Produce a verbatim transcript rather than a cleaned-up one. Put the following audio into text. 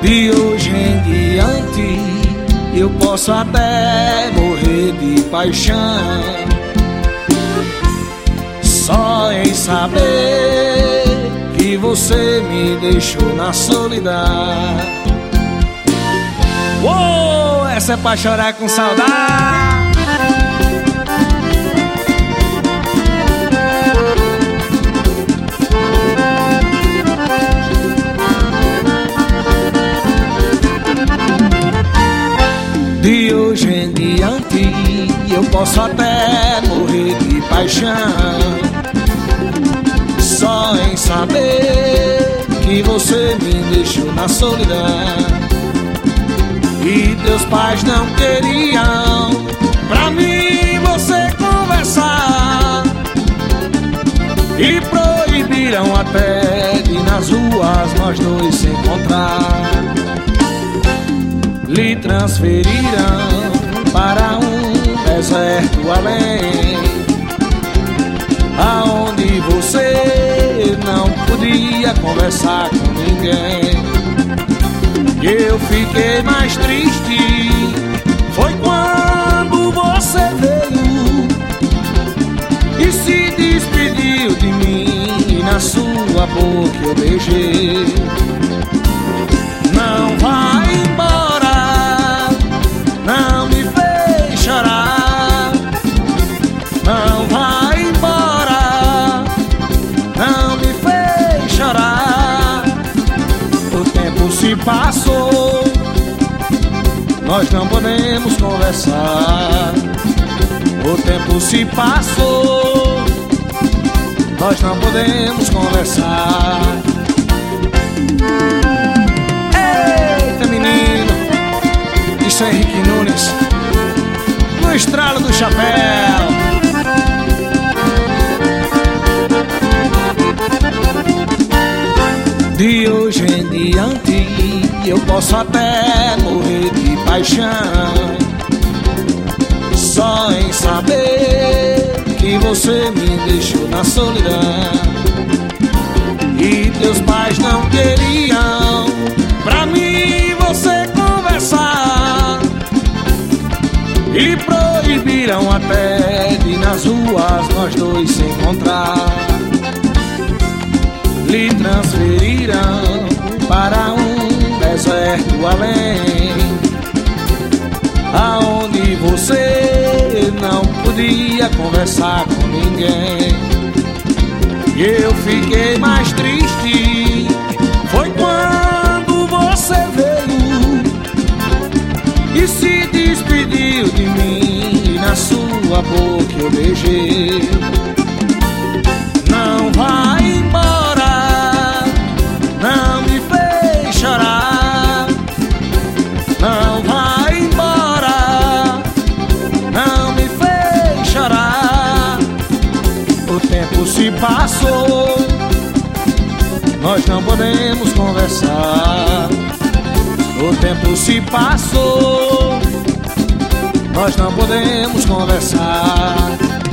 De hoje em diante eu posso até morrer de paixão, só em saber que você me deixou na solidão. Uou, essa é pra chorar com saudade. De hoje em diante eu posso até morrer de paixão, só em saber que você me deixou na solidão. E teus pais não queriam pra mim você conversar, e proibiram até de nas ruas nós dois se encontrar. Lhe transferiram para um deserto além, aonde você não podia conversar com ninguém. E eu fiquei mais triste, foi quando você veio e se despediu de mim, e na sua boca eu beijei. Não vai embora, não me fez chorar. Não vai embora, não me fez chorar. O tempo se passou, nós não podemos conversar. O tempo se passou, nós não podemos conversar. Eita menino, isso é Henrique Nunes, no estralo do chapéu. De hoje em diante eu posso até morrer de paixão, só em saber que você me deixou na solidão. E teus pais não queriam pra mim você conversar, e proibiram até de nas ruas nós dois se encontrar. Lhe transferiram para um deserto além, aonde você não podia conversar com ninguém. E eu fiquei mais triste, foi quando você veio e se despediu de mim, e na sua boca eu beijei. Não vai embora, não me fez chorar. Não vai embora, não me fez chorar. O tempo se passou, nós não podemos conversar. O tempo se passou, nós não podemos conversar.